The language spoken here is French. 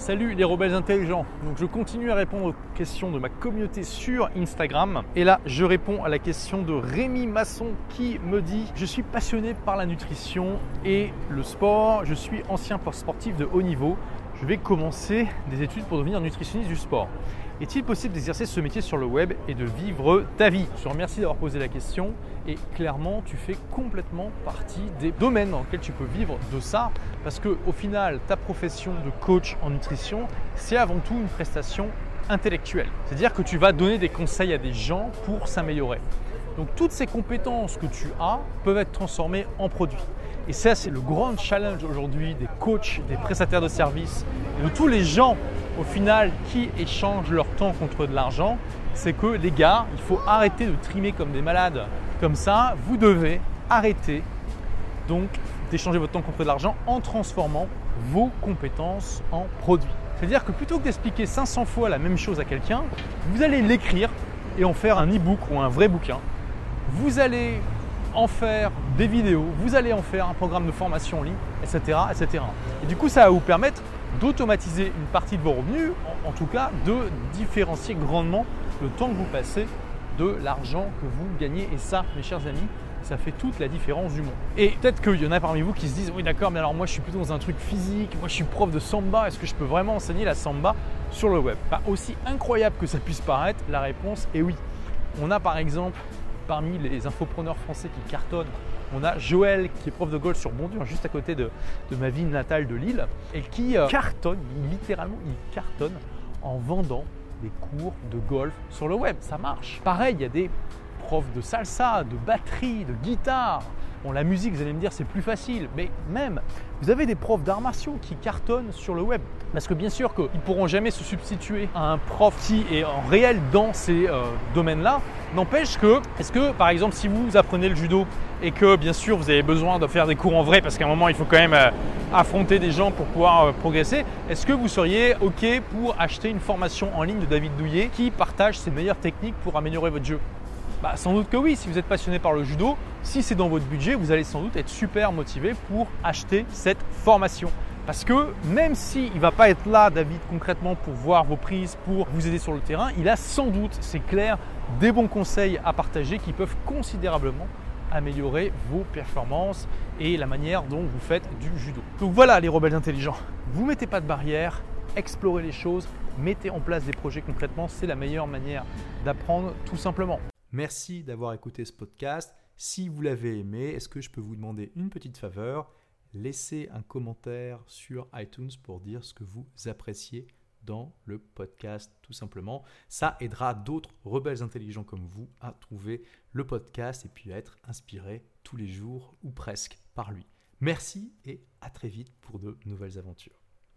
Salut les rebelles intelligents. Donc je continue à répondre aux questions de ma communauté sur Instagram. Et là, je réponds à la question de Rémi Masson qui me dit « Je suis passionné par la nutrition et le sport. Je suis ancien sportif de haut niveau. Je vais commencer des études pour devenir nutritionniste du sport. Est-il possible d'exercer ce métier sur le web et de vivre ta vie ?» Je te remercie d'avoir posé la question et clairement tu fais complètement partie des domaines dans lesquels tu peux vivre de ça parce qu'au final ta profession de coach en nutrition c'est avant tout une prestation intellectuelle. C'est-à-dire que tu vas donner des conseils à des gens pour s'améliorer. Donc toutes ces compétences que tu as peuvent être transformées en produits. Et ça, c'est le grand challenge aujourd'hui des coachs, des prestataires de services et de tous les gens au final qui échangent leur temps contre de l'argent. C'est que les gars, il faut arrêter de trimer comme des malades. Comme ça, vous devez arrêter donc d'échanger votre temps contre de l'argent en transformant vos compétences en produits. C'est-à-dire que plutôt que d'expliquer 500 fois la même chose à quelqu'un, vous allez l'écrire et en faire un e-book ou un vrai bouquin. Vous allez en faire des vidéos, vous allez en faire un programme de formation en ligne, etc., etc. Et du coup, ça va vous permettre d'automatiser une partie de vos revenus, en tout cas de différencier grandement le temps que vous passez de l'argent que vous gagnez. Et ça, mes chers amis, ça fait toute la différence du monde. Et peut-être qu'il y en a parmi vous qui se disent « Oui d'accord, mais alors moi je suis plutôt dans un truc physique, moi je suis prof de samba, est-ce que je peux vraiment enseigner la samba sur le web ?» Aussi incroyable que ça puisse paraître, la réponse est oui. On a par exemple parmi les infopreneurs français qui cartonnent, on a Joël qui est prof de golf sur Bondy, juste à côté de ma ville natale de Lille, et qui cartonne, littéralement il cartonne en vendant des cours de golf sur le web. Ça marche. Pareil, il y a des profs de salsa, de batterie, de guitare. Bon, la musique, vous allez me dire, c'est plus facile, mais même, vous avez des profs d'arts martiaux qui cartonnent sur le web. Parce que bien sûr qu'ils ne pourront jamais se substituer à un prof qui est en réel dans ces domaines-là. N'empêche que, est-ce que par exemple, si vous apprenez le judo et que bien sûr vous avez besoin de faire des cours en vrai, parce qu'à un moment il faut quand même affronter des gens pour pouvoir progresser, est-ce que vous seriez OK pour acheter une formation en ligne de David Douillet qui partage ses meilleures techniques pour améliorer votre jeu ? Sans doute que oui, si vous êtes passionné par le judo, si c'est dans votre budget, vous allez sans doute être super motivé pour acheter cette formation. Parce que même s'il ne va pas être là, David, concrètement pour voir vos prises, pour vous aider sur le terrain, il a sans doute, c'est clair, des bons conseils à partager qui peuvent considérablement améliorer vos performances et la manière dont vous faites du judo. Donc voilà les rebelles intelligents, vous ne mettez pas de barrières, explorez les choses, mettez en place des projets concrètement, c'est la meilleure manière d'apprendre tout simplement. Merci d'avoir écouté ce podcast. Si vous l'avez aimé, est-ce que je peux vous demander une petite faveur ? Laissez un commentaire sur iTunes pour dire ce que vous appréciez dans le podcast tout simplement. Ça aidera d'autres rebelles intelligents comme vous à trouver le podcast et puis à être inspirés tous les jours ou presque par lui. Merci et à très vite pour de nouvelles aventures.